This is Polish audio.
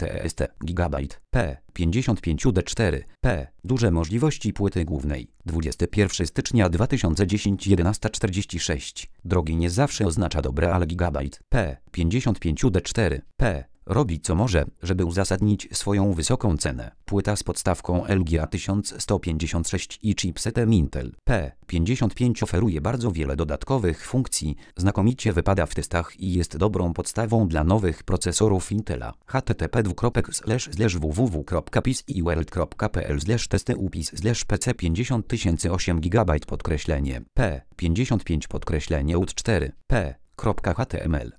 TST GB P 55D4 P. Duże możliwości płyty głównej. 21 stycznia 2010 11:46. Drogi nie zawsze oznacza dobre, ale gigabajt P 55D4 P. Robi co może, żeby uzasadnić swoją wysoką cenę. Płyta z podstawką LGA 1156 i chipsetem Intel P55 oferuje bardzo wiele dodatkowych funkcji, znakomicie wypada w testach i jest dobrą podstawą dla nowych procesorów Intela. http://www.pisiworld.pl/testy/upis/pc 50008 GB P55 UT4 P.html